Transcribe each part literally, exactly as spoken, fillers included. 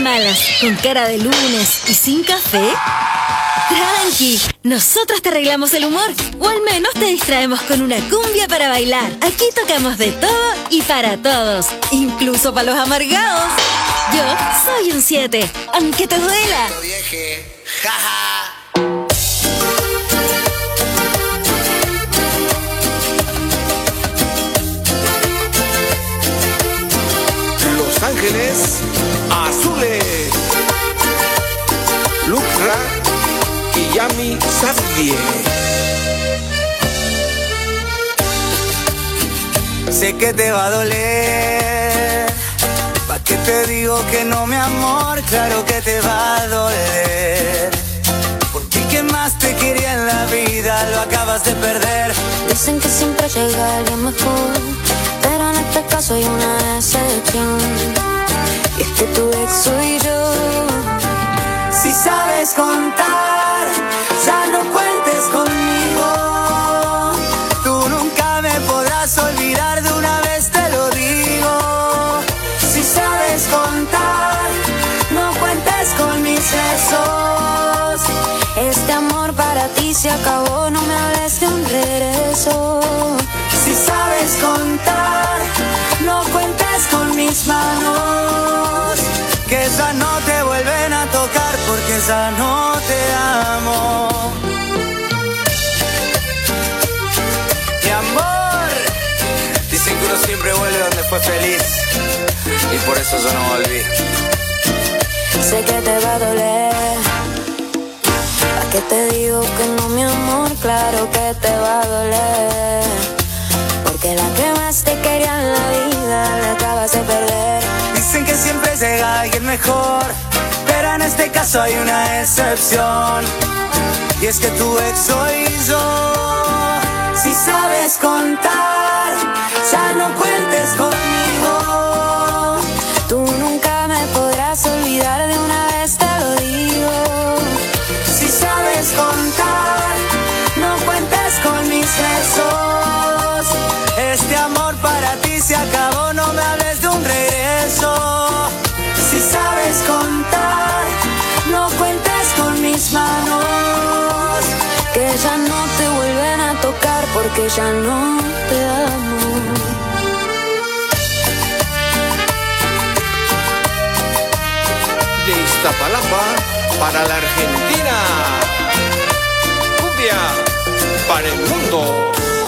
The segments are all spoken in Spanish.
malas, con cara de lunes y sin café? Tranqui, nosotros te arreglamos el humor, o al menos te distraemos con una cumbia para bailar. Aquí tocamos de todo y para todos, incluso para los amargados. Yo soy un siete, aunque te duela. Los Ángeles Azules, Lucra y Yami Sadie. Sé que te va a doler, ¿pa' qué te digo que no, mi amor? Claro que te va a doler, porque el que más te quería en la vida lo acabas de perder. Dicen que siempre llega alguien mejor, pero en este caso hay una excepción, y es que tu ex soy yo. Si sabes contar, ya no cuentes conmigo. Tú nunca me podrás olvidar, de una vez te lo digo. Si sabes contar, no cuentes con mis besos. Este amor para ti se acabó, no me hables de un regreso. Si sabes contar, no cuentes con mis manos, que ya no te vuelven a tocar, porque ya no te amo. Mi amor, dicen que uno siempre vuelve donde fue feliz, y por eso yo no volví. Sé que te va a doler, ¿pa' qué te digo que no, mi amor? Claro que te va a doler, porque la que más te quería en la vida la acabas de perder. Dicen que siempre llega alguien mejor, pero en este caso hay una excepción, y es que tu ex soy yo. Si sabes contar, ya no cuentes conmigo. Tú nunca me podrás olvidar, de una vez te lo digo. Si sabes contar, no cuentes con mis besos. Este amor para ti se acabó, no me hables de un regreso. Si sabes contar, no cuentes con mis manos, que ya no te vuelven a tocar, porque ya no te amo. De Iztapalapa para la Argentina, cumbia para el mundo.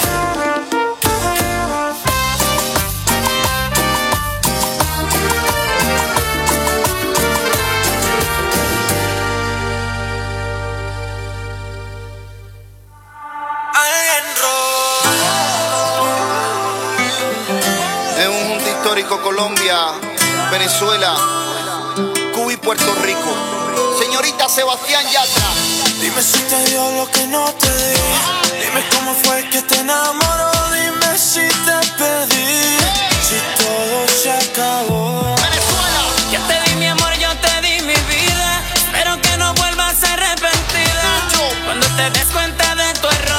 En un junte histórico, Colombia, Venezuela, Cuba y Puerto Rico. Señorita Sebastián Yatra. Dime si te dio lo que no te di. Dime cómo fue que te enamoró. Dime si te pedí, si todo se acabó. Venezuela. Yo te di mi amor, yo te di mi vida. Espero que no vuelvas arrepentida cuando te des cuenta de tu error.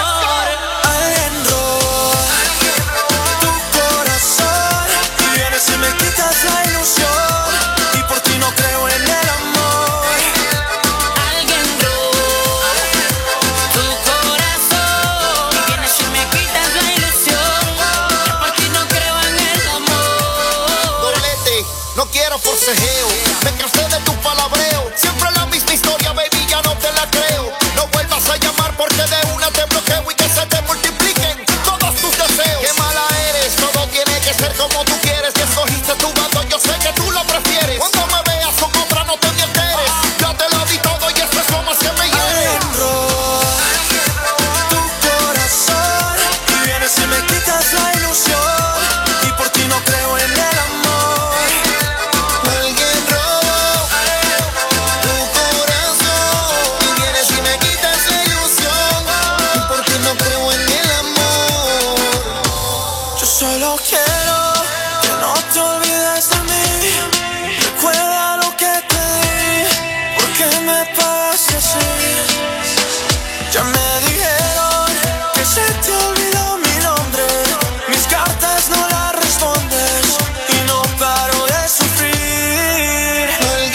Si me quitas la ilusión, y por ti no creo en el amor. Alguien robó tu corazón, y vienes y me quitas la ilusión, y por ti no creo en el amor. Doblete, no quiero forcejeo, me cansé de tu palabreo. Siempre la misma historia, baby, ya no te la creo. No vuelvas a llamar porque de una te bloqueo, y que se te multipliquen todos tus deseos. Qué mala eres, todo tiene que ser como tú quieres. Que escogiste tu bando, yo sé que tú lo prefieres. Cuando me veas con otra no te me alteres. Ya te lo di todo y eso es lo más que me hiere. Alguien robó tu corazón, y vienes y me quitas la ilusión, y por ti no creo en el amor. Alguien robó tu corazón, y vienes y me quitas la ilusión, y por ti no creo en el amor. Yo solo quiero que no te olvides de mí. Recuerda lo que te di, ¿por qué me pasa así? Ya me dijeron que se te olvidó mi nombre. Mis cartas no las respondes, y no paro de sufrir.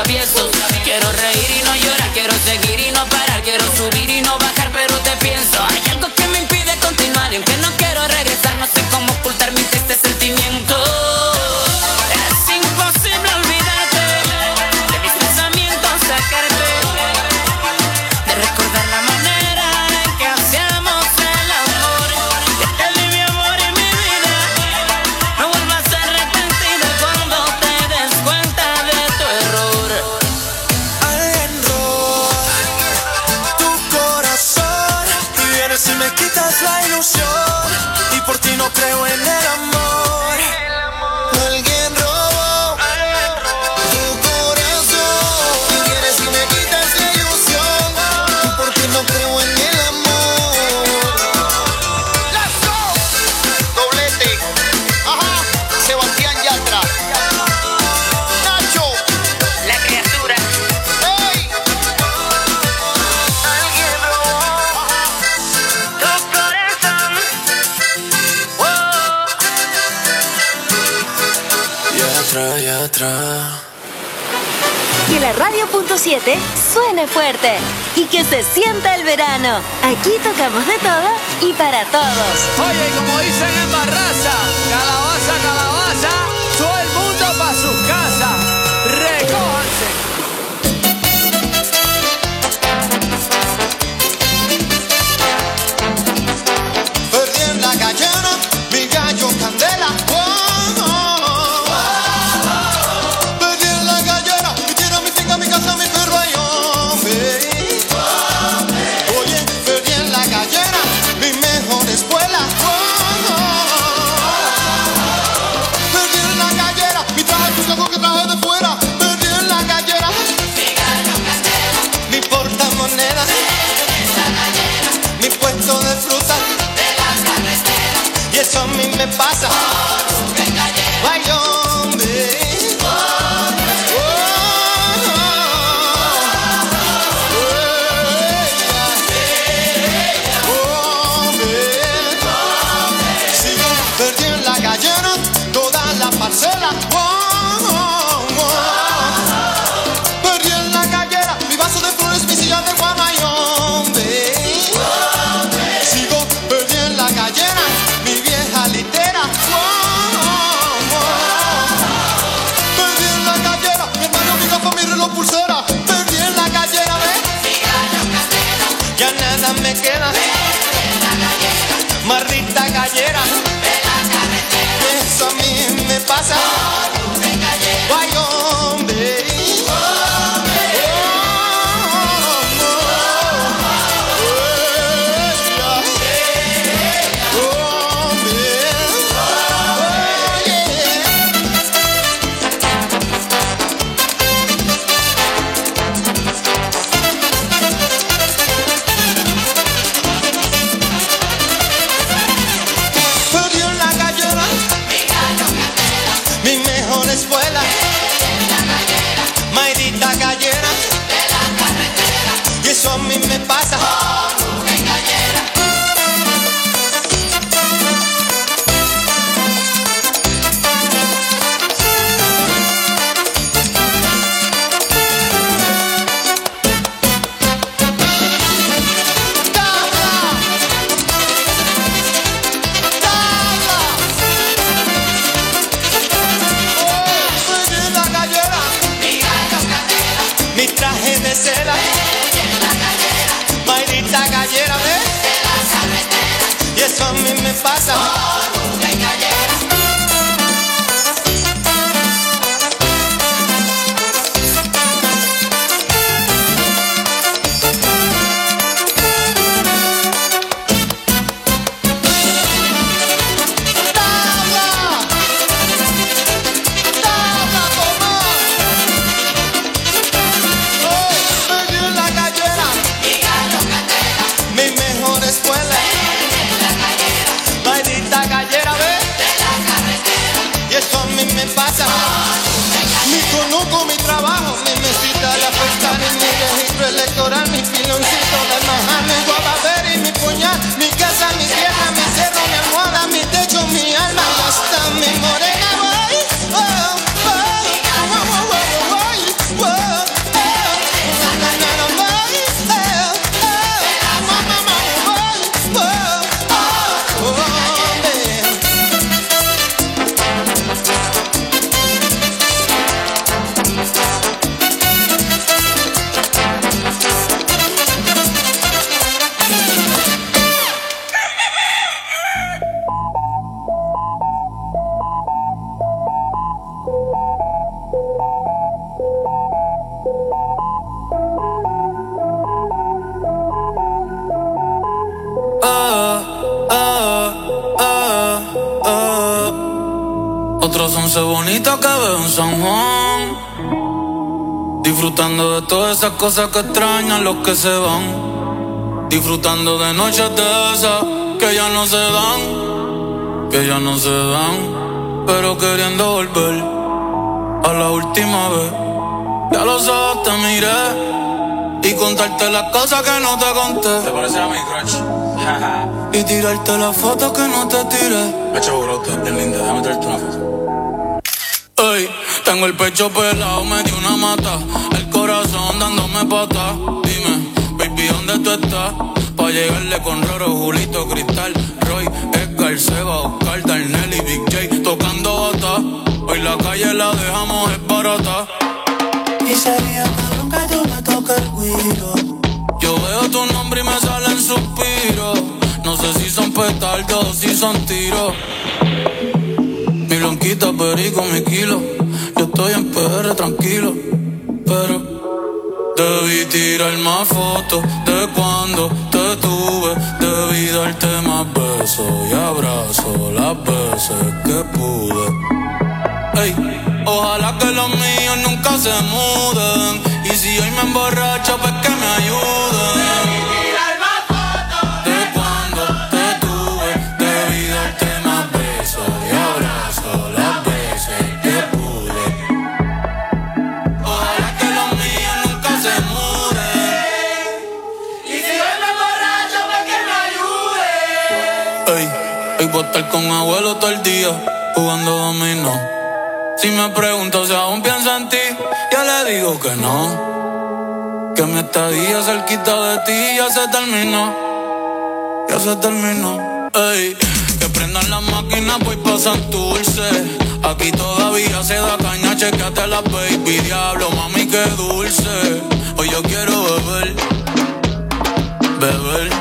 traviesos. Quiero reír y no llorar, quiero seguir y no parar, quiero subir y no bajar, pero te pienso. Hay algo que me impide continuar y aunque no quiero regresar, no sé cómo ocultar mi triste sentimiento. Es imposible olvidarte de mis pensamientos, sacarte de recordar la manera en que hacíamos el amor. Que te di mi amor y mi vida, no vuelvas a arrepentirte cuando te des cuenta de tu error. Alguien roba tu corazón y vienes y me quitas la ilusión, y por ti no creo en el amor. Alguien robó tu corazón y vienes y me quitas la ilusión, y por ti no creo en el amor. Let's go. Doblete. Ajá. Sebastián Yatra. Nacho. La criatura. Hey. Alguien robó tu corazón. Wow. Y atrás, y atrás. Que la radio punto siete suene fuerte y que se sienta el verano. Aquí tocamos de todo y para todos. Oye, como dicen en Barraza, calabaza, calabaza, todo el mundo pa' sus casas. Recójanse. Perdí en la gallera mi gallo candela. Oh, oh, oh. Perdí en la gallera mi tierra, mi finca, mi casa, mi perro y hombre. Oye, perdí en la gallera mi mejor escuela. Oh, oh, oh. Perdí en la gallera mi traje chucaco que traje de fuera. Perdí en la gallera mi portamoneda, mi puesto de fruta. Y eso a mí me pasa. Ay, hombre. Oh, oh, oh, hombre. Sigo perdido en la gallera, toda la parcela. Oh, oh, oh. Perdí en la gallera mi vaso de flores, mi silla de guana y hombre. Sigo perdido en la gallera mi vieja litera. Oh, oh, oh. Perdí en la gallera mi hermano, mi gafa, mi reloj, pulsera. Perdí en la gallera, ¿ves? Ya nada me queda. Marrita gallera. Eso a mí me pasa. Ay, hombre. Oh, oh, oh. Perdí en la gallera mi mejor escuela. Maidita gallera. Y eso a mí me pasa. Perdí en la gallera mi traje de seda. Maidita gallera, ¿ves? Y eso a mí me pasa. ¡Tabla! ¡Tabla, toma! Oh, perdí en la gallera mi mejor escuela. Maldita gallera, ¿ves? Y eso a mí me pasa. Mi conuco, mi trabajo, mi mesita de afectar, mi registro electoral, mi piloncito de majar, mi guababera y mi puñal, mi casa, mi tierra, mi cerro, mi almohada, mi techo, mi alma y hasta mi morena. Voy, oh, oh, oh, oh, oh, oh, oh, oh. Otros once bonitas que veo en San Juan, disfrutando de todas esas cosas que extrañan los que se van, disfrutando de noches de esas que ya no se dan, que ya no se dan, pero queriendo volver a la última vez. Ya los ojos te miré y contarte las cosas que no te conté. ¿Te parece a mi crush? Y tirarte las fotos que no te tiré. Pecho brote, bien linda, déjame traerte una foto. Ey, tengo el pecho pelado, me dio una mata, el corazón dándome pata. Dime, baby, ¿dónde tú estás? Pa' llegarle con Roro, Julito, Cristal, Roy, Edgar, Seba, Oscar, Darnell y Big J tocando bata. Hoy la calle la dejamos es barata. Y sería cabrón que tú me toques el guiro. Yo veo tu nombre y me salen suspiros. No sé si son petardos o si son tiros. Mi blanquita, perico, mi kilo. Yo estoy en P R tranquilo, pero debí tirar más fotos de cuando te tuve. Debí darte más besos y abrazos las veces que pude. Ey, ojalá que los míos nunca se muden. Y si hoy me emborracho, pues que me ayuden. Debí tirar más fotos de cuando te tuve. Debí darte más besos y abrazos las veces que pude. Ojalá que los míos nunca se muden. Y si hoy me emborracho, pues que me ayuden. Ey, hoy voy a estar con abuelo todo el día jugando dominó. Si me pregunto si aún pienso en ti, ya le digo que no. Que mi estadía cerquita de ti ya se terminó. Ya se terminó. Ey, que prendan las máquinas, voy pa' Santurce. Aquí todavía se da caña, chequeate la baby. Diablo, mami, qué dulce. Hoy yo quiero beber, beber,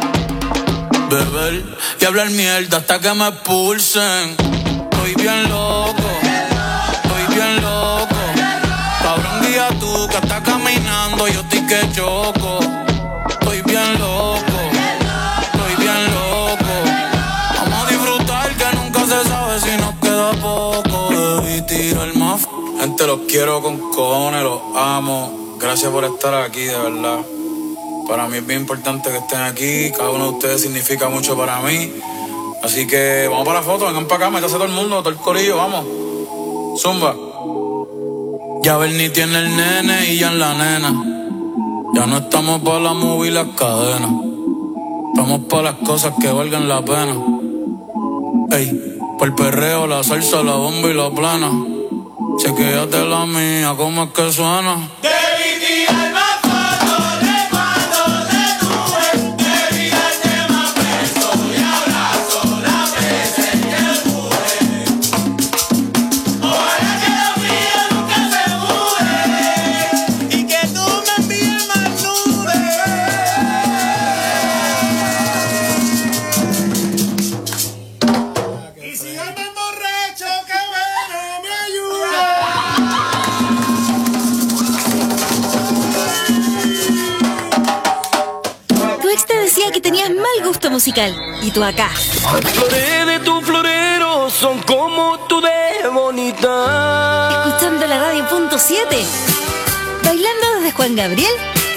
beber y hablar mierda hasta que me expulsen. Estoy bien loco, bien loco, cabrón, guía tú que estás caminando, yo estoy que choco. Estoy bien loco, estoy bien loco. Vamos a disfrutar que nunca se sabe si nos queda poco. Debí tirar más. Gente, los quiero con cojones, los amo. Gracias por estar aquí, de verdad. Para mí es bien importante que estén aquí. Cada uno de ustedes significa mucho para mí. Así que vamos para la foto, vengan para acá, métase todo el mundo, todo el corillo, vamos. Zumba. Ya Bernie tiene el nene y ya en la nena. Ya no estamos para la movie y las cadenas. Estamos para las cosas que valgan la pena. Ey, por el perreo, la salsa, la bomba y la plana. Chequéate la mía, ¿cómo es que suena? Debí tirar más fotos de cuando te tuve. Debí darte más besos y abrazos las veces que pude. Ojalá que los míos nunca se muden y que tú me envíes más nubes. Y si yo me emborracho, que bueno me ayude. Tu ex te decía que tenías mal gusto musical. Y tú acá, Flores de tu florero son como tú de bonita. escuchando la radio punto siete. Bailando desde Juan Gabriel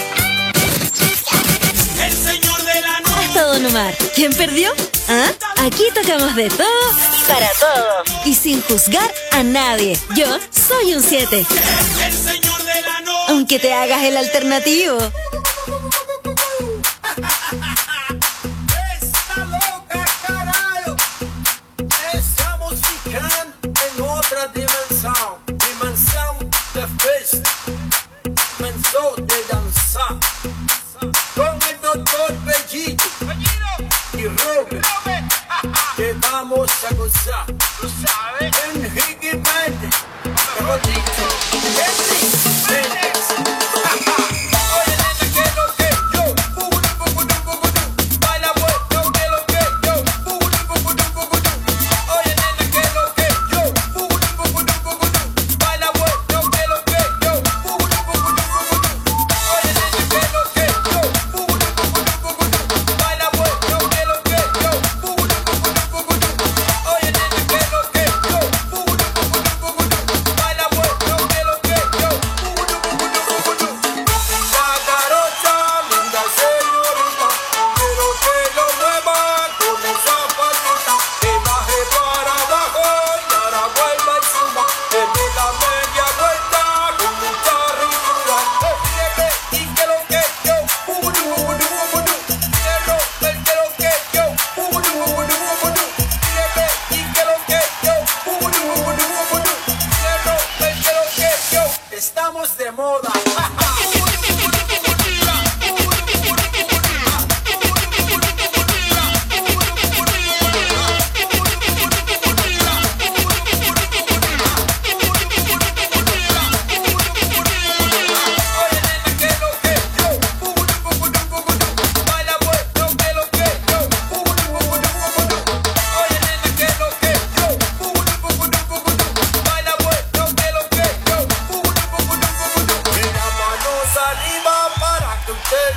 El señor de la noche. hasta Don Omar. ¿Quién perdió? ¿Ah? Aquí tocamos de todo y para todos. Y sin juzgar a nadie. Yo soy un siete. El señor de la noche. Aunque te hagas el alternativo. Está loca, carajo. Esa música en otra dimensión. Dimensión de fiesta. Dimensión de danzar. Con el doctor Bellito y Robert. Que vamos a gozar. ¿Tú sabes? En Higgy Verde. Rodito. Oye, nena, que lo que yo. Bugudu, bugudu, bugudu. Baila bueno, que lo que yo. Bugudu, bugudu, bugudu. Oye, nena, que lo que yo. Bugudu, bugudu, bugudu. Baila bueno, que lo que yo. Bugudu, bugudu, bugudu. Oye, nena, que lo que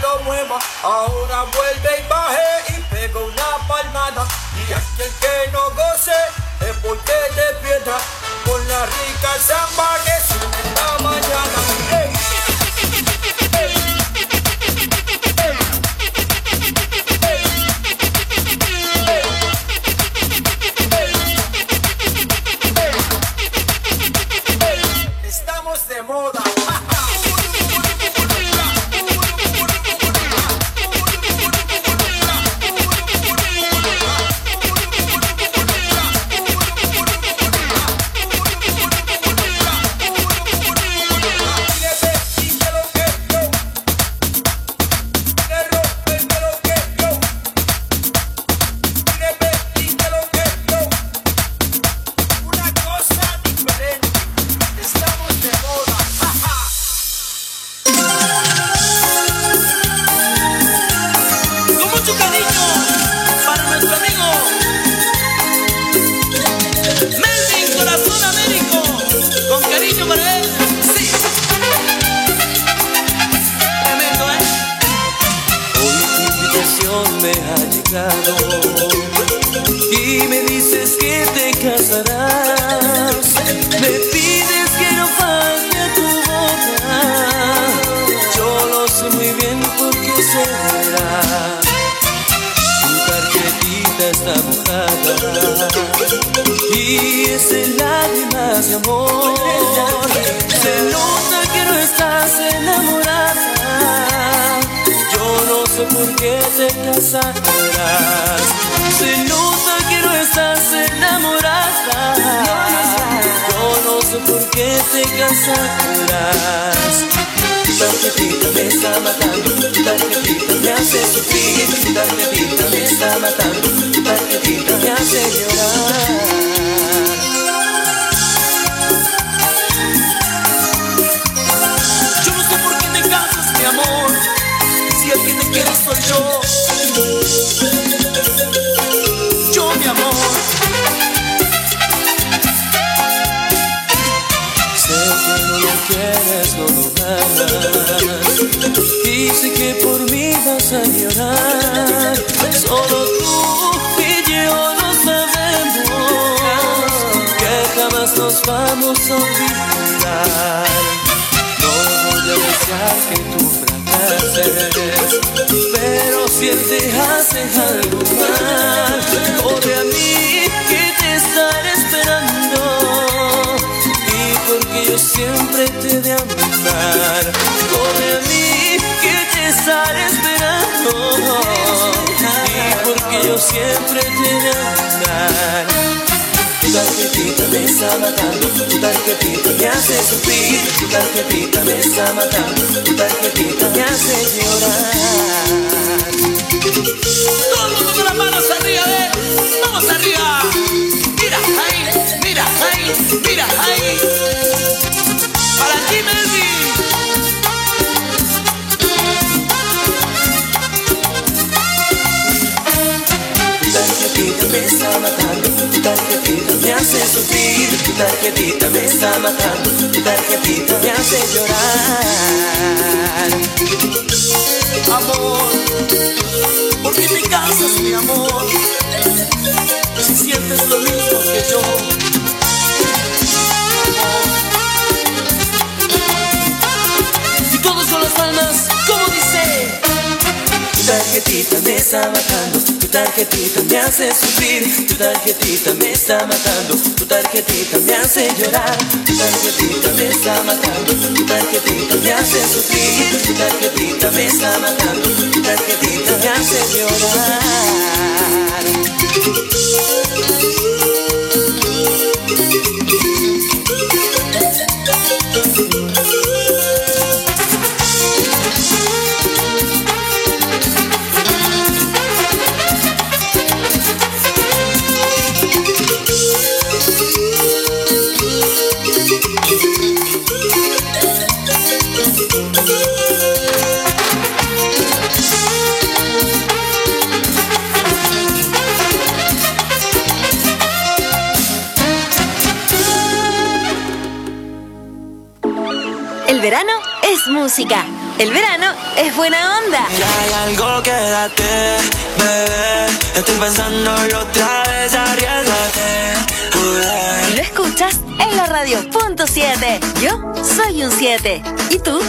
lo mueva. Ahora vuelve y baje y pega una palmada. Y aquel que no goce es porque despierta con la rica samba que sube en la mañana. ¡Ey! Estamos de moda. Y me dices que te casarás, me pides que no falte a tu boca. Yo lo sé muy bien porque será. Tu tarjetita está mojada y es en lágrimas de amor. Se nota que no estás enamorada. Yo no sé por qué te casarás. Se nota que no estás enamorada. Yo no sé por qué te casarás. Tu tarjetita me está matando, tu tarjetita me hace sufrir, tu tarjetita me está matando, tu tarjetita me hace llorar. Yo no sé por qué te casas, mi amor, si el que te quiere soy yo. Yo, mi amor. Sé que no lo quieres, no lo amas, y sé que por mí vas a llorar. Solo tú y yo lo sabemos, que jamás nos vamos a olvidar. No voy a desear que tú fracases, pero si él te hace algo mal, corre a mí que te estaré esperando. Y porque yo siempre te he de amar, corre a mí que te estaré esperando. Y porque yo siempre te he de amar. Tu tarjetita me está matando, tu tarjetita me hace sufrir, tu tarjetita me está matando, tu tarjetita me hace llorar. Todo el mundo con las manos arriba, ¿eh? Vamos arriba. Mira ahí, mira ahí, mira ahí. Para ti, Melvin. Tu tarjetita me está matando, tu tarjetita me hace sufrir, tu tarjetita me está matando, tu tarjetita me hace llorar. Amor, ¿por qué te cansas, mi amor? Si sientes lo mismo que yo. Si todos son las palmas, ¿cómo dice? Tu tarjetita me está matando, tu tarjetita me hace sufrir, tu tarjetita me está matando, tu tarjetita me hace llorar, tu tarjetita me está matando, tu tarjetita me hace sufrir, tu tarjetita me está matando, tu tarjetita me hace llorar. El verano es música. El verano es buena onda. Y hay algo, quédate, bebé. Estoy pensándolo otra vez, arriesgate. Y lo escuchas en la radio punto siete. Yo soy un siete. ¿Y tú?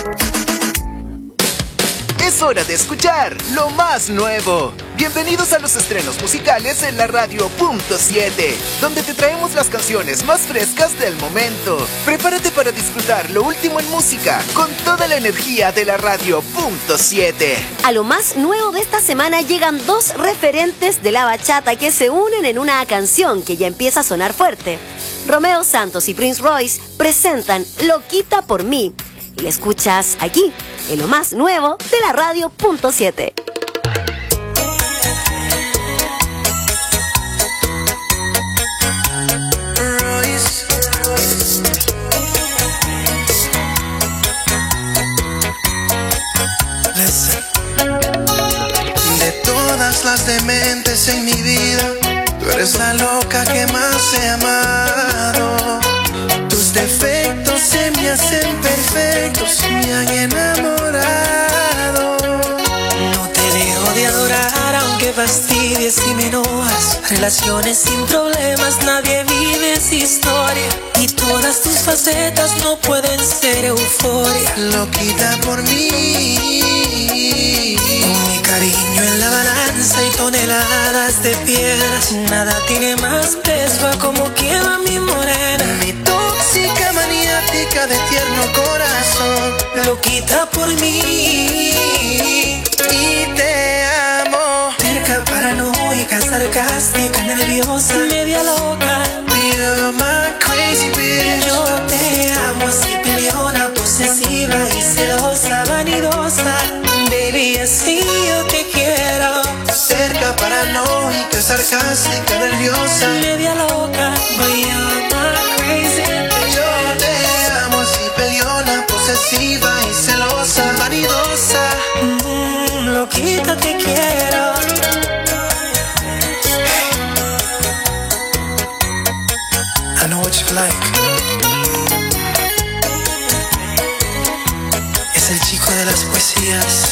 Es hora de escuchar lo más nuevo. Bienvenidos a los estrenos musicales en la radio punto siete, donde te traemos las canciones más frescas del momento. Prepárate para disfrutar lo último en música con toda la energía de la radio punto siete. A lo más nuevo de esta semana llegan dos referentes de la bachata que se unen en una canción que ya empieza a sonar fuerte. Romeo Santos y Prince Royce presentan Loquita por mí. Y la escuchas aquí, en lo más nuevo de la radio punto siete. De todas las dementes en mi vida, tú eres la loca que más he amado. Tus defectos se me hacen perfectos, me han enamorado. No te dejo de adorar aunque fastidies y me enojas. Relaciones sin problemas, nadie vive esa historia. Y todas tus facetas no pueden ser euforia. Loquita por mí, con mi cariño en la balanza y toneladas de piedras. Nada tiene más peso a como quema mi morena. Mi tóxica maniática de tierno corazón. Loquita por mí y te amo. Terca, paranoica, sarcástica, nerviosa, media loca. You're my crazy bitch. Yo te amo así, peleona, posesiva y celosa, vanidosa. Baby, así yo te quiero. Cerca, paranoica, sarcástica, nerviosa, media loca. But you're my crazy bitch. Yo te amo así, peleona, posesiva y celosa, vanidosa. Mm, loquita te quiero. I know what you like. Es el chico de las poesías.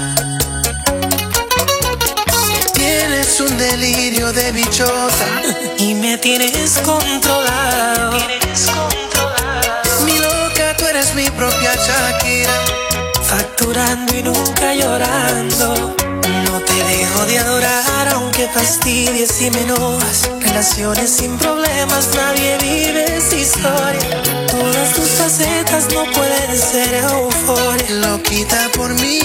Tienes un delirio de bichota y me tienes controlado. Tienes controlado. Mi loca, tú eres mi propia Shakira. Facturando y nunca llorando. No te dejo de adorar aunque fastidies y me enojas. Relaciones sin problemas, nadie vive esa historia. Todas tus facetas no pueden ser euforia. Loquita por mí,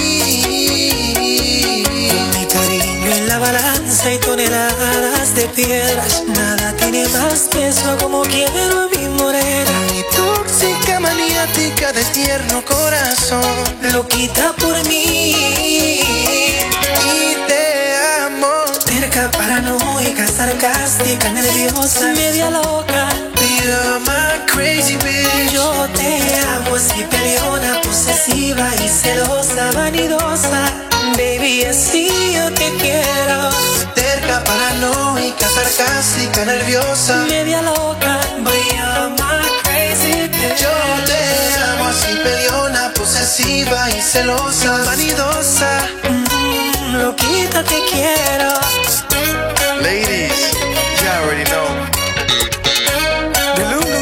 con mi cariño en la balanza y toneladas de piedras. Nada tiene más peso como quiero a mi morena. Mi tóxica maniática de tierno corazón. Loquita por mí y te amo. Terca, paranoica, sarcástica, nerviosa, media loca. You're my crazy bitch. Yo te amo así, peleona, posesiva y celosa, vanidosa. Baby, así yo te quiero. Terca, paranoica, sarcástica, nerviosa, media loca. But you're my crazy bitch. Yo te amo así, peleona, posesiva y celosa, vanidosa. Mm, loquita te quiero. Ladies, you already know. The Lulu.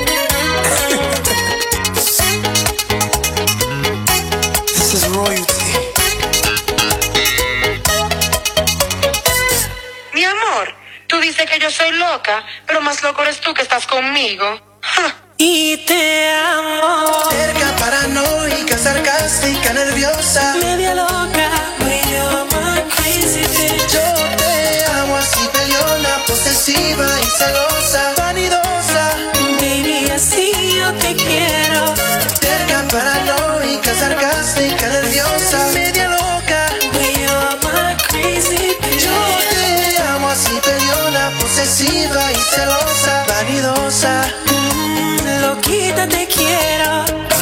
This is royalty. Mi amor, tú dices que yo soy loca, pero más loco eres tú que estás conmigo. Ja. Y te amo. Terca, paranoica, sarcástica, nerviosa, media loca. But you're my crazy bitch. Yo te amo así, peleona, posesiva y celosa, vanidosa. Baby, así yo te quiero. Terca, paranoica, sarcástica, nerviosa, media loca. But you're my crazy bitch. Yo te amo así, peleona, posesiva y celosa, vanidosa. Mm, loquita te quiero.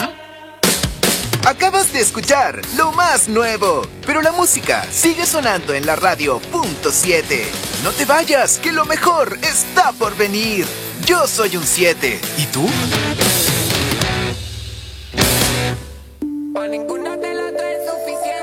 Acabas de escuchar lo más nuevo, pero la música sigue sonando en la radio punto siete. No te vayas, que lo mejor está por venir. Yo soy un siete. ¿Y tú? Para ninguna de las tres es suficiente.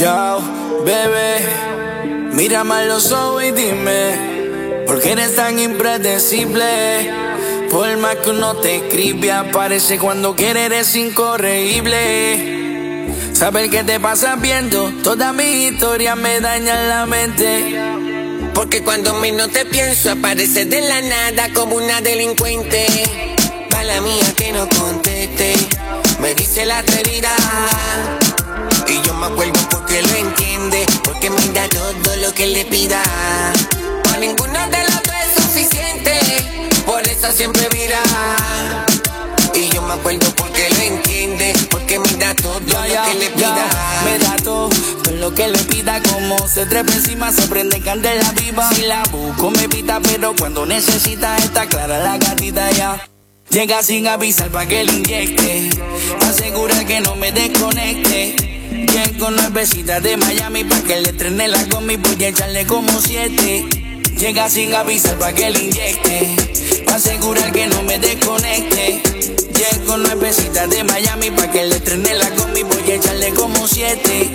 Yo, bebé, mírame a los ojos y dime, ¿por qué eres tan impredecible? Por más que uno te escribe, aparece cuando quiere, eres incorregible. Saber qué te pasa viendo, toda mi historia me daña la mente. Porque cuando menos te pienso, apareces de la nada como una delincuente. Mala mía que no conteste, me dice la atrevida. Y yo me acuerdo porque lo entiende, porque me da todo lo que le pida. A ninguno de los dos es suficiente, por eso siempre mira. Y yo me acuerdo porque lo entiende, porque me da todo ya, lo ya, que le pida. Ya, me da todo, todo lo que le pida. Como se trepa encima, se prende candela viva. Si la busco me pita, pero cuando necesita está clara la gatita ya. Llega sin avisar pa' que le inyecte, asegura que no me desconecte. Llego nuevecita de Miami pa' que le trene la gomi, voy a echarle como siete. Llega sin avisar pa' que le inyecte, asegurar que no me desconecte. Llego nuevecita de Miami pa' que le trene la gomi, voy a echarle como siete.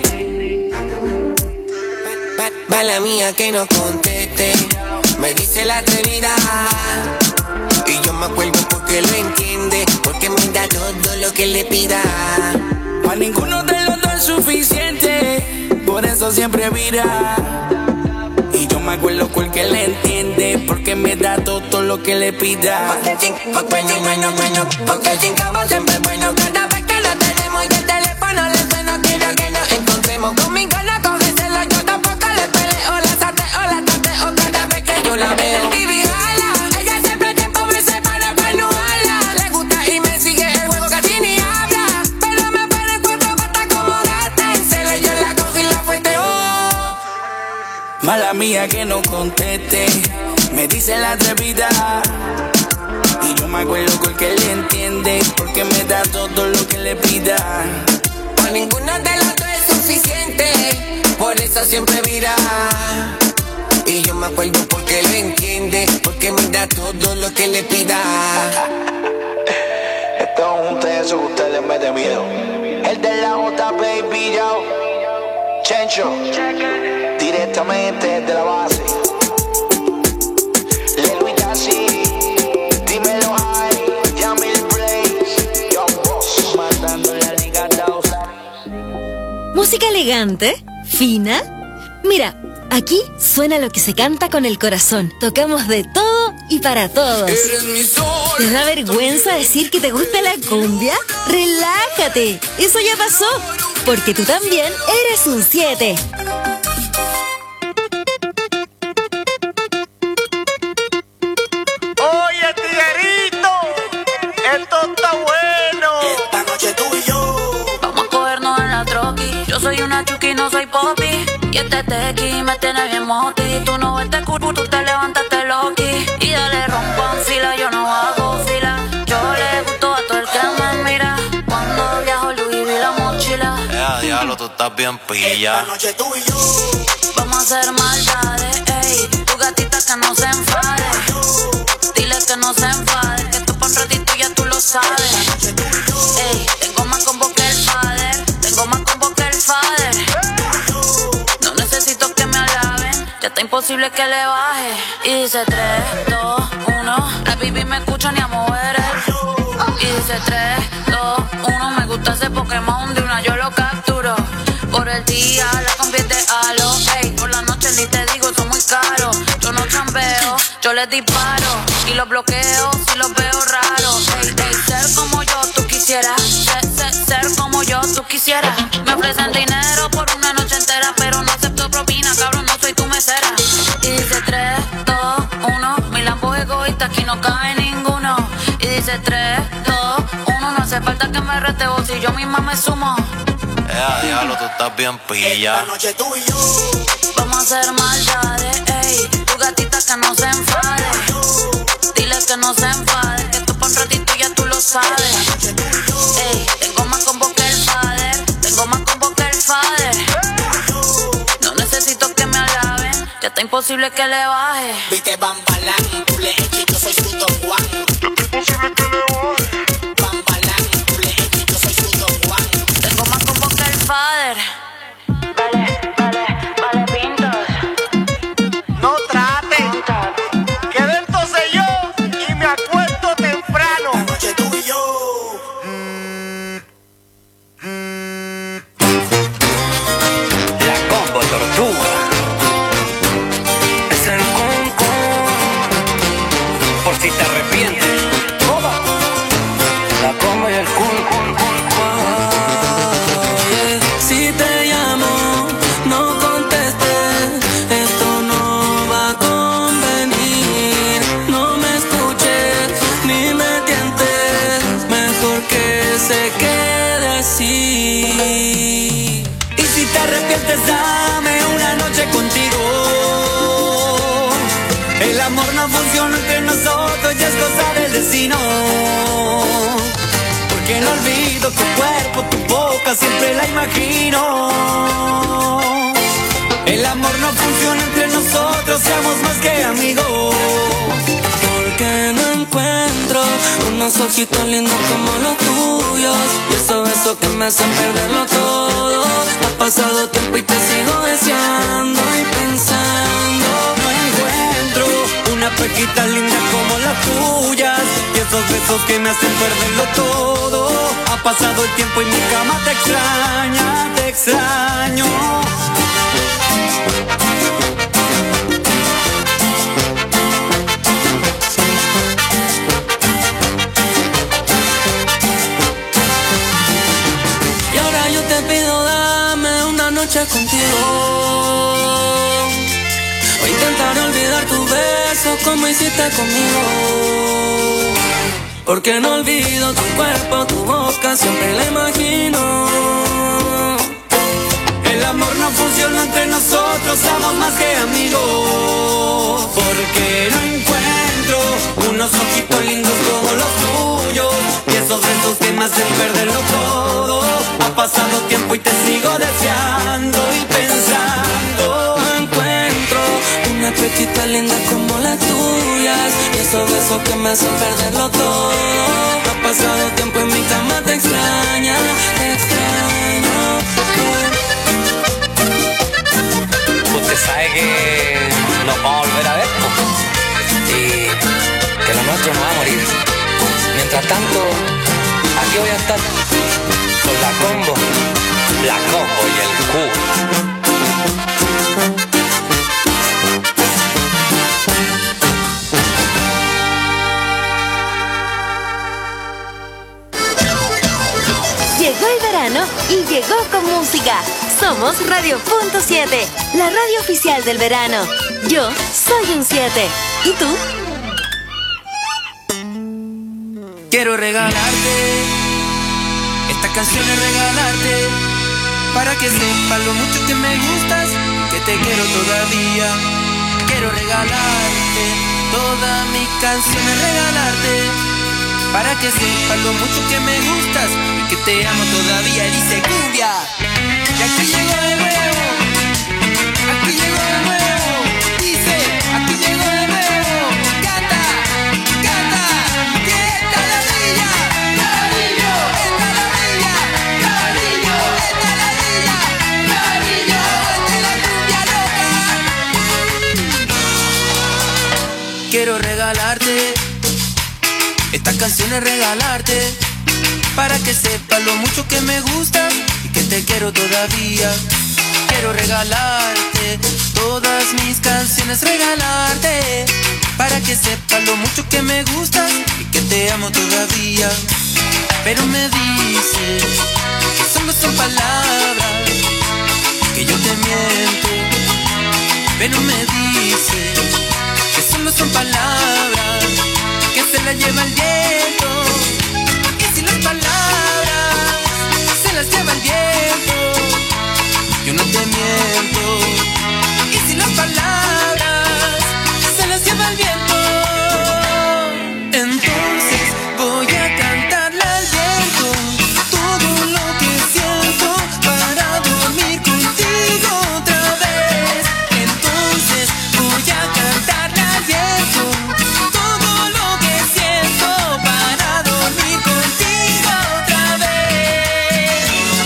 Mala mía que no conteste, me dice la atrevida. Y yo me acuerdo porque lo entiende, porque me da todo lo que le pida. Pa' ninguno de los dos es suficiente, por eso siempre vira. Y yo me acuerdo porque le entiende, porque me da todo lo que le pida. Porque el chingo bueno, bueno, bueno, porque el chingo siempre es bueno. Cada vez que lo tenemos y el teléfono le suena, quiero que nos encontremos. Conmigo no coge celo, yo tampoco le peleo. La sateo, la tateo cada vez que yo la veo. Y vigala, ella siempre tiempo me separa para no hablar. Le gusta y me sigue el juego, casi ni habla. Pero me pone el cuerpo para acomodarte. En celo yo la cojo y la fuerte, oh. Mala mía que no conteste, me dice la atrevida. Y yo me acuerdo porque le entiende, porque me da todo lo que le pida. Pa' ninguno de los dos es suficiente, por eso siempre mira. Y yo me acuerdo porque lo entiende, porque me da todo lo que le pida. Esto es un teso que usted le mete miedo. El de la J, baby, yo. Chencho, directamente de la base. Lelo y Tassi, dímelo ahí. Yamil Blaze, Young Boss, matando la liga dos. ¿Música elegante? ¿Fina? Mira, aquí suena lo que se canta con el corazón. Tocamos de todo y para todos. ¿Te da vergüenza decir que te gusta la cumbia? ¡Relájate! Eso ya pasó, porque tú también eres un siete. Oye, tiguerito, esto está bueno. Esta noche tú y yo. Vamos a cogernos en la troqui. Yo soy una chuki, no soy popi. Y este tequi me tiene bien moti. Tú no ves este culo, tú te levantaste loqui. Y dale rompan fila, yo no hago fila. Yo le gusto a todo el que me mira. Cuando viajo Louis vi la mochila. Eh, diablo, tú estás bien pilla. Esta noche tú y yo. Vamos a hacer maldades, ey. Tu gatita que no se enfade. Dile que no se enfade, que tú pa' un ratito ya tú lo sabes. Ey, tengo más combo que el father. Tengo más combo que el father. No necesito que me alaben, ya está imposible que le baje. Y dice tres, dos, uno. La baby me escucha ni a mover el. Y dice tres, dos, uno. Me gusta ese Pokémon, de una yo lo capturo. Por el día la convierte a lo, ey. Por la noche ni te digo, son muy caros. Yo no chambeo, yo les disparo. Y los bloqueo si los veo raros. Ey, ey, ser como yo tú quisieras. Ser, ser, ser como yo tú quisieras. Me ofrecen dinero por una noche entera, pero no acepto propina, cabrón, no soy tu mesera. Y dice tres, dos, uno. Mi lambo egoísta, aquí no cabe ninguno. Y dice tres, dos, uno. No hace falta que me rete vos, si yo misma me sumo. Eh, diablo, tú estás bien pilla. Esta noche tú y yo. Vamos a hacer maldades, ey. Tu gatita que no se enfade. Dile que no se enfade, que tú pa' un ratito ya tú lo sabes. Ey, tengo más combo que el father. Tengo más combo que el father. No necesito que me alaben, ya está imposible que le baje. Viste Bambalán, le eché, yo soy su Don Juan. Ya está imposible que le baje. Bambalán, le eché, yo soy su Don Juan. Tengo más combo que el father. Dale. y me tiente, mejor que se quede así. Y si te arrepientes, dame una noche contigo. El amor no funciona entre nosotros, ya es cosa del destino. Porque no olvido tu cuerpo, tu boca, siempre la imagino. El amor no funciona entre nosotros, seamos más que amigos. Porque no encuentro unos ojitos lindos como los tuyos, y esos besos que me hacen perderlo todo. Ha pasado tiempo y te sigo deseando y pensando. No encuentro una pejita linda como las tuyas, y esos besos que me hacen perderlo todo. Ha pasado el tiempo y mi cama te extraña, te extraño. Y ahora yo te pido, dame una noche contigo. Voy a intentar olvidar tus besos como hiciste conmigo. Porque no olvido tu cuerpo, tu boca, siempre la imagino. El amor no funciona entre nosotros, somos más que amigos. Porque no encuentro unos ojitos lindos como los tuyos, y esos besos que me hacen perderlo todo. Ha pasado tiempo y te sigo deseando y pensando. No encuentro una pechita linda como las tuyas, y esos besos que me hacen perderlo todo. Ha pasado tiempo en mi cama, te extraña, te extraño. Usted sabe que nos vamos a volver a ver, po, y que lo nuestro no va a morir. Mientras tanto, aquí voy a estar con la combo, la combo y el Q. Llegó el verano y llegó con música. Somos Radio Punto siete, la radio oficial del verano. Yo soy un siete. ¿Y tú? Quiero regalarte, esta canción es regalarte, para que sepas lo mucho que me gustas, que te quiero todavía. Quiero regalarte, toda mi canción es regalarte, para que sepas lo mucho que me gustas y que te amo todavía. Dice cumbia, y aquí llegó de nuevo, aquí llegó de nuevo, dice, aquí llegó de nuevo, canta, canta, que esta la bella, la brillo, esta la bella, la brillo, esta la bella, la brillo, esta es la cumbia loca. Quiero regalarte, esta canción es regalarte, para que sepas lo mucho que me gusta y que te quiero todavía. Quiero regalarte, todas mis canciones regalarte, para que sepas lo mucho que me gusta y que te amo todavía. Pero me dices que solo son palabras, que yo te miento. Pero me dices que solo son palabras, que se las lleva el viento. Y si las palabras se las lleva el viento, yo no te miento. Y si las palabras se las lleva el viento, entonces voy a cantarle al viento todo lo que siento, para dormir contigo otra vez. Entonces voy a cantarle al viento todo lo que siento, para dormir contigo otra vez.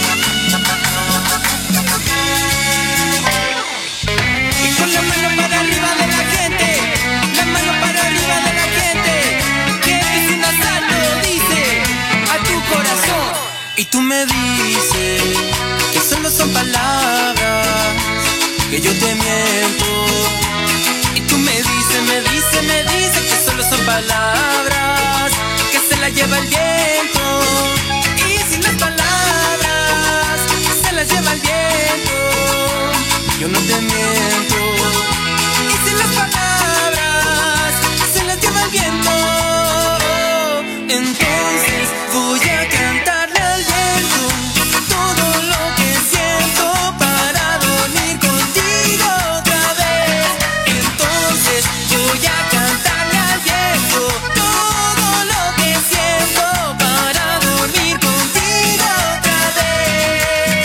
Y con la mano para arriba de la gente, la mano para arriba de la gente, que es un asalto, dice, a tu corazón. Y tú me dices que solo son palabras, que yo te miento. Y tú me dices, me dices, me dices que solo son palabras, que se las lleva el viento. Y si las palabras se las lleva el viento, yo no te miento. Y si las palabras se las lleva el viento, Entonces voy a cantarle al viento todo lo que siento para dormir contigo otra vez. Entonces voy a cantarle al viento todo lo que siento para dormir contigo otra vez.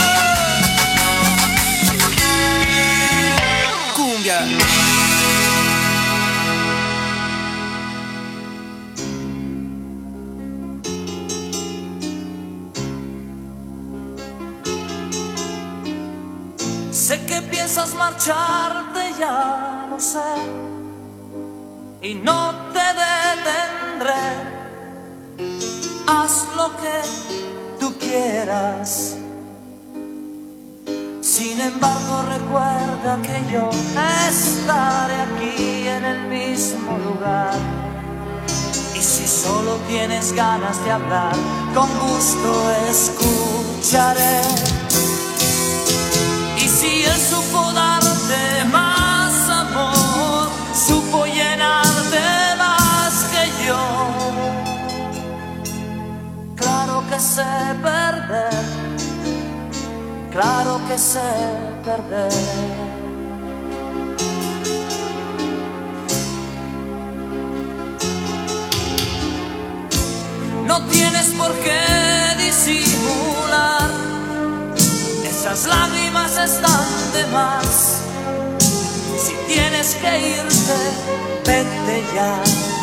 Oh. Cumbia. Sé que piensas marcharte, ya lo sé, y no te detendré. Haz lo que tú quieras. Sin embargo, recuerda que yo estaré aquí en el mismo lugar. Y si solo tienes ganas de hablar, con gusto escucharé. Y si él supo darte más amor, supo llenarte más que yo. Claro que sé perder, claro que sé perder. No tienes por qué disimular, esas lágrimas están de más. Si tienes que irte, vete ya.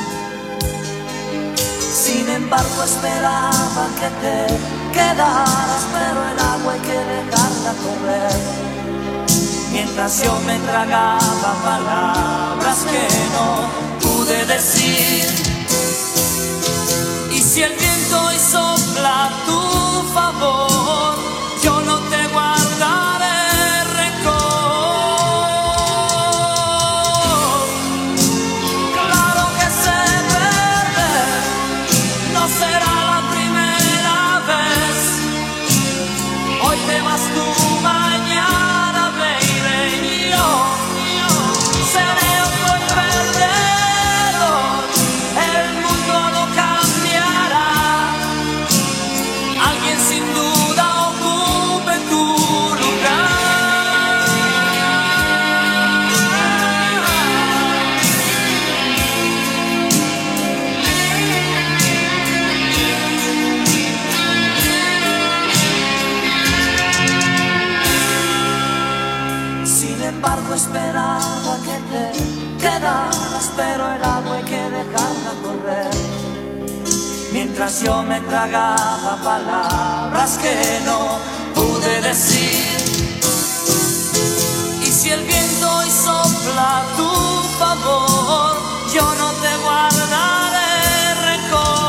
Sin embargo, esperaba que te quedaras, pero el agua hay que dejarla correr. Mientras yo me tragaba palabras que no pude decir. Y si el viento hoy sopla a tu favor, yo no te guardaré rencor. Claro que sé perder, no será la primera vez. Hoy te vas tú, mañana baby, y yo, yo seré otro perdedor. El mundo no cambiará, alguien sin duda ocupe tu lugar. Sin embargo, esperaba que te quedaras, pero el agua hay que dejarla correr. Mientras yo me tragaba palabras que no pude decir. Y si el viento hoy sopla a tu favor, yo no te guardaré rencor.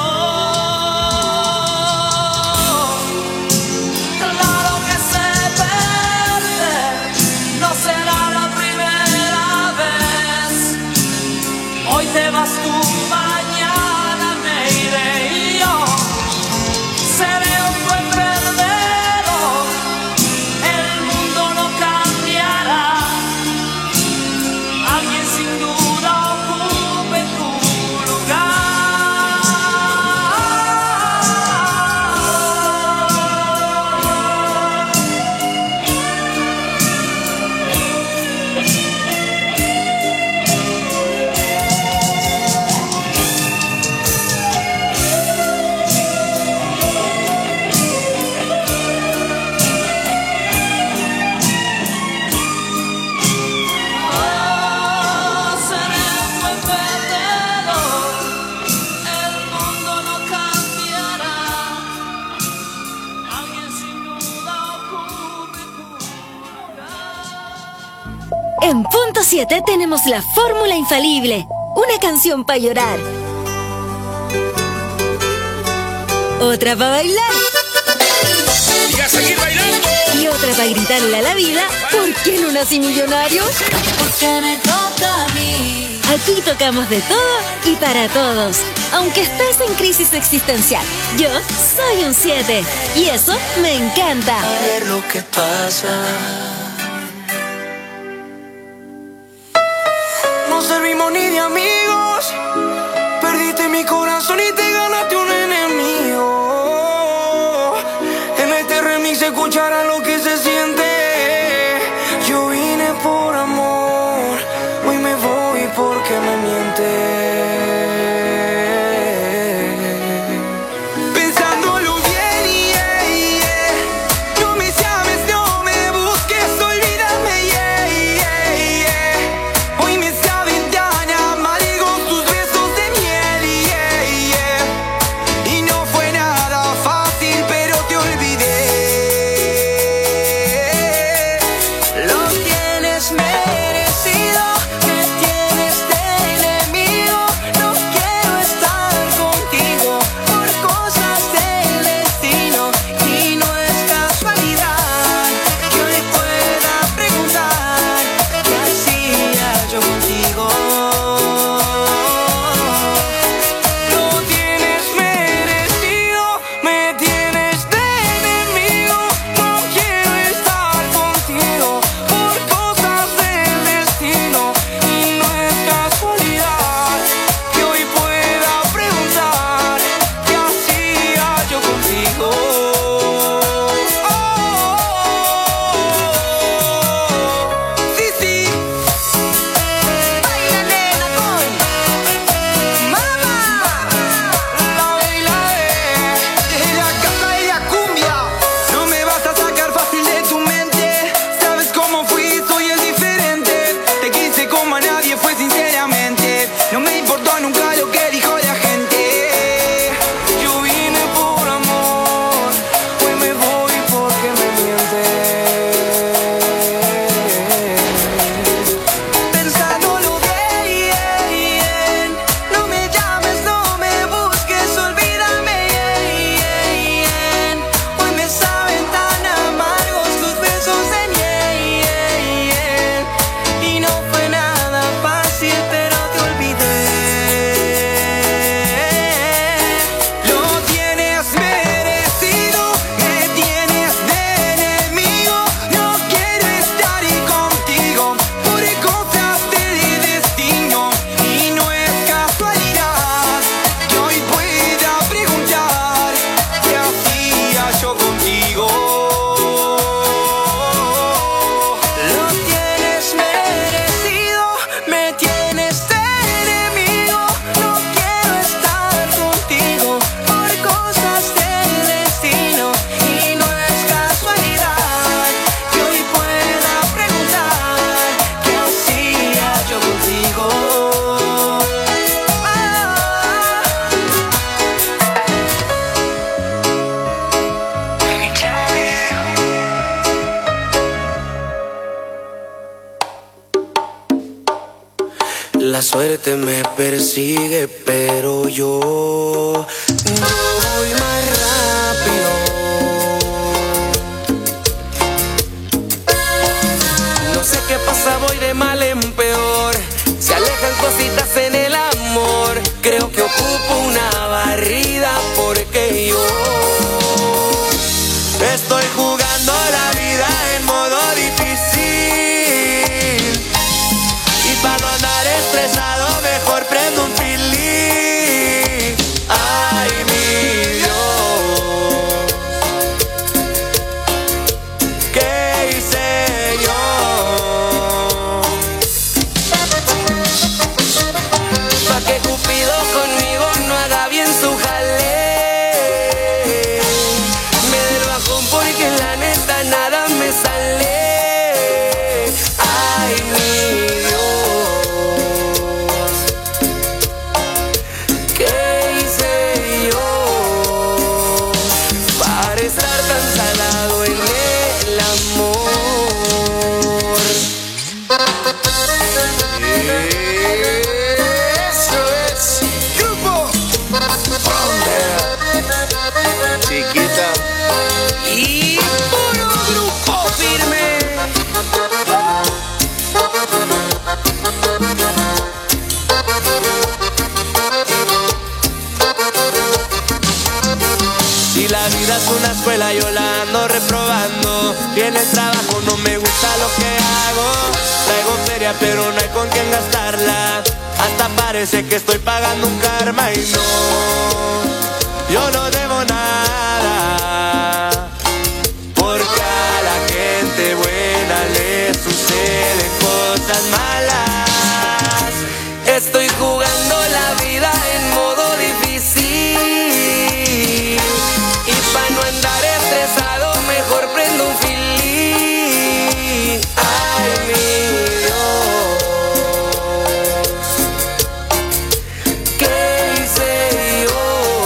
Claro que sé perder, no será la primera vez. Hoy te vas tú, mañana me iré, y yo seré un buen perdedor. El mundo no cambiará, alguien sin duda ocupe tu lugar. Oh, seré un buen perdedor. El mundo no cambiará, alguien sin duda ocupe tu lugar. En punto siete tenemos la fórmula infalible. Una canción para llorar. Otra para bailar. Y a seguir bailando. Y otra para gritarle a la vida, ¿por qué no nací millonario? Porque me toca a mí. Aquí tocamos de todo y para todos. Aunque estés en crisis existencial, yo soy un siete. Y eso me encanta. A ver lo que pasa. No servimos ni de amigos. Perdiste mi corazón y te ganaste La suerte me persigue, pero yo no voy más rápido. No sé qué pasa, voy de mal en peor. Se alejan cositas en el amor. Creo que ocupo una barrida porque yo estoy jugando la vida en modo difícil. Y para no andar estresado mejor prendo un pilín. Ay, mi Dios, ¿qué hice yo? Pa' que Cupido conmigo no haga bien su jale. Me dé el bajón porque la neta nada me sale. Ay, mi Dios, ¿qué hice yo para estar tan salado en el amor? Eso es Grupo Frontera, Chiquita. y puro grupo firme. Si la vida es una escuela yo la ando reprobando. Y en el trabajo no me gusta lo que hago. Traigo feria pero no hay con quién gastarla. Hasta parece que estoy pagando un karma y no, yo no debo nada. Porque a la gente buena le suceden cosas malas. Estoy jugando la vida en modo difícil. Y pa' no andar estresado mejor prendo un filín. Ay, mi Dios, ¿qué hice yo?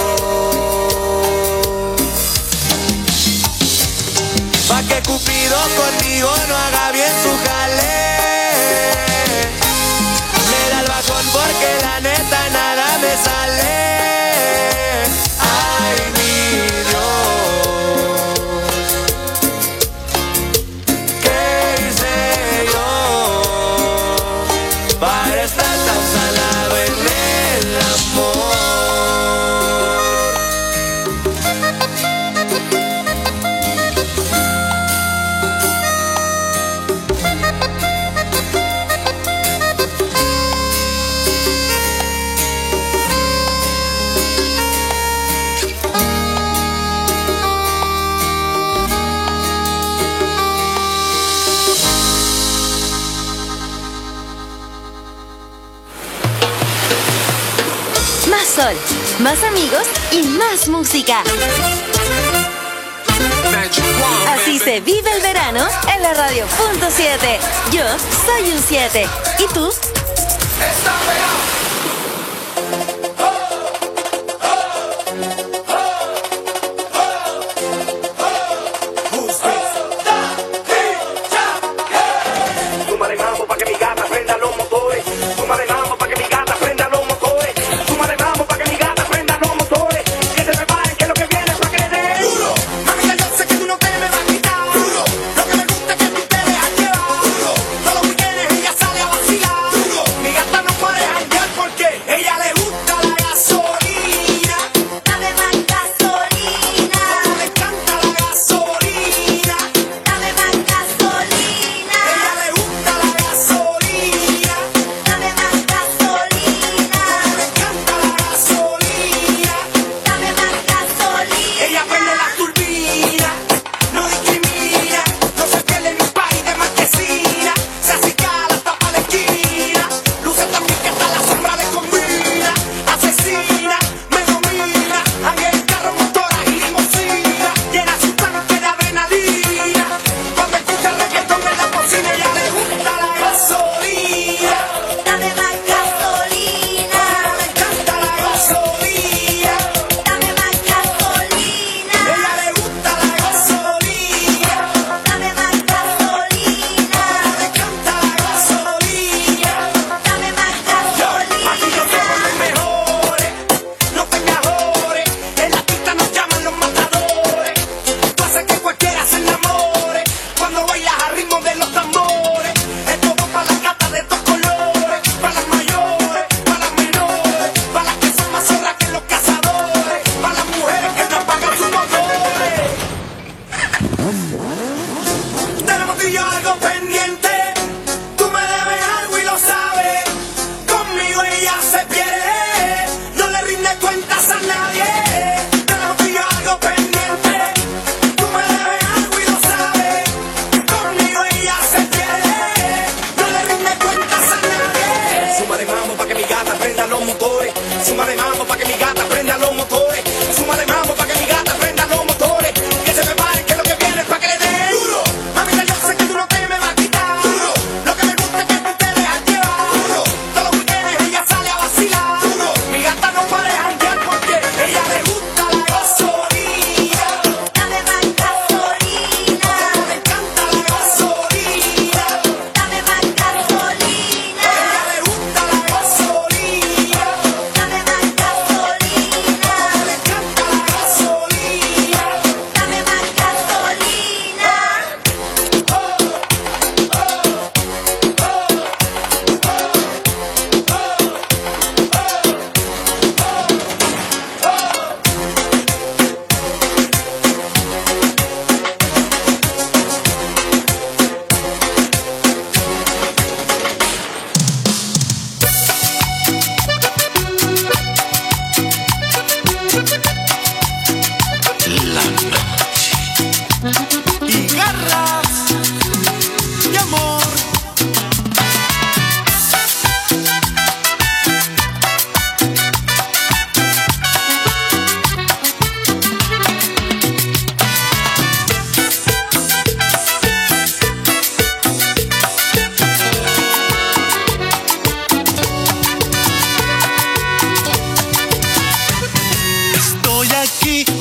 Pa' que Cupido conmigo no haga bien su jale. Me da el bajón porque la neta nada me sale. Ay, mi Dios, ¿qué hice yo para estar tan salado en el amor? Más sol, más amigos y más música. Así se vive el verano en la radio punto siete. Yo soy un siete. ¿Y tú? Súmale mambo pa' que mi gata prenda los motores. Súmale mambo pa' que mi gata prenda los motores. Súmale mambo pa' que mi gata prenda los motores. Que se preparen que lo que viene es pa' que le dé duro. Mami, ya yo sé que tú no te me vas a quitar duro. Lo que me gusta es que tú te dejas llevar duro. Todos los weekends ella sale a vacilar duro. Mi gata no puede janguear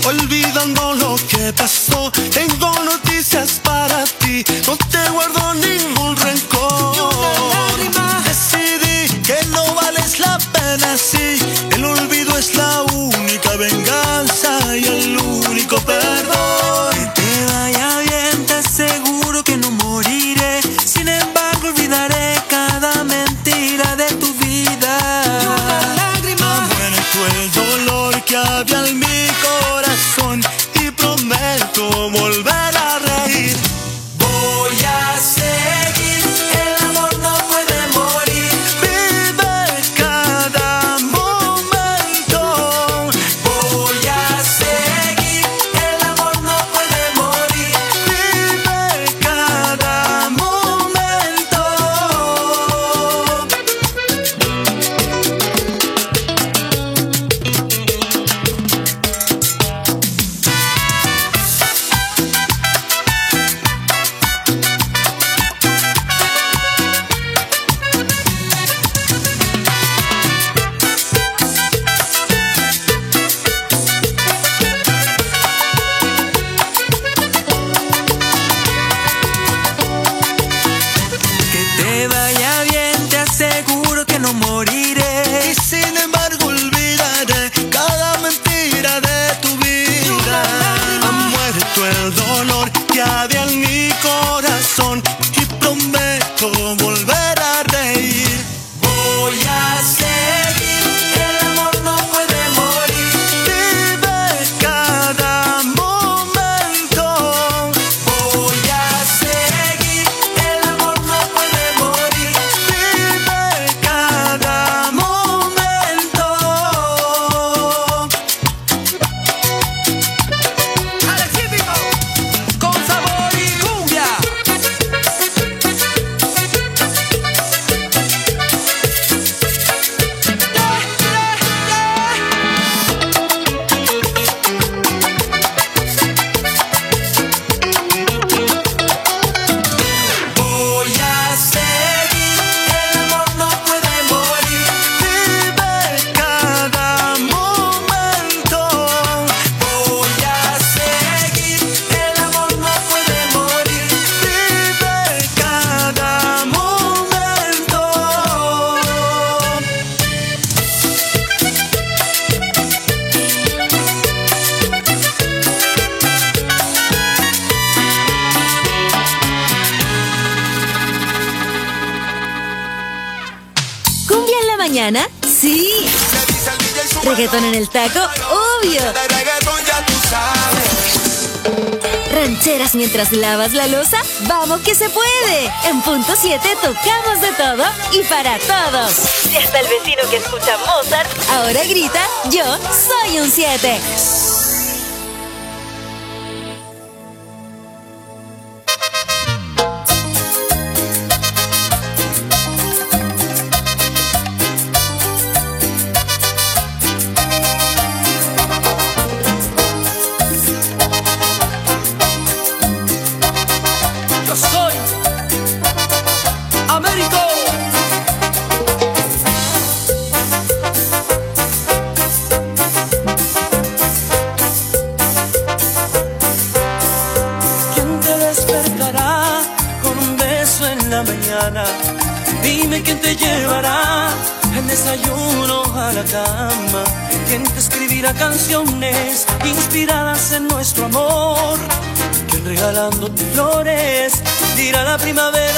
olvidando lo que pasó. Tengo noticias para ti, no te guardo ningún rencor. Y una lágrima. Decidí que no vales la pena, sí. El olvido es la única venganza y el único perdón. Que te vaya bien, te aseguro que no moriré. Sin embargo, olvidaré cada mentira de tu vida. Y una lágrima. Muerto el dolor que había en mi corazón y prometo volver a reír. Voy a seguir, el amor no puede morir. Vive cada momento. Voy a seguir, el amor no puede morir. Vive cada momento. Que te vaya bien, te aseguro que no moriré. Y sin embargo olvidaré cada mentira de tu vida. Ha muerto el dolor que había en mi corazón y prometo volver a reír. Voy a seguir, el amor no puede morir. Vive cada momento. Voy a seguir, el amor no puede morir. Vive cada momento. Alexítico, con sabor y cumbia. Voy a seguir, el amor no puede morir. Vive cada momento. Voy a seguir, el amor no puede morir. Vive cada momento. ¿Cumbia en la mañana? Sí. ¿Reggaetón en el taco? Obvio. ¿Rancheras mientras lavas la loza? ¡Vamos que se puede! En punto siete tocamos de todo y para todos. Y hasta el vecino que escucha Mozart ahora grita, yo soy un siete. Yo soy Américo. ¿Quién te despertará con un beso en la mañana? Dime quién te llevará el desayuno a la cama. ¿Quién te escribirá canciones inspiradas en nuestro amor? ¿Quién regalándote flores dirá la primavera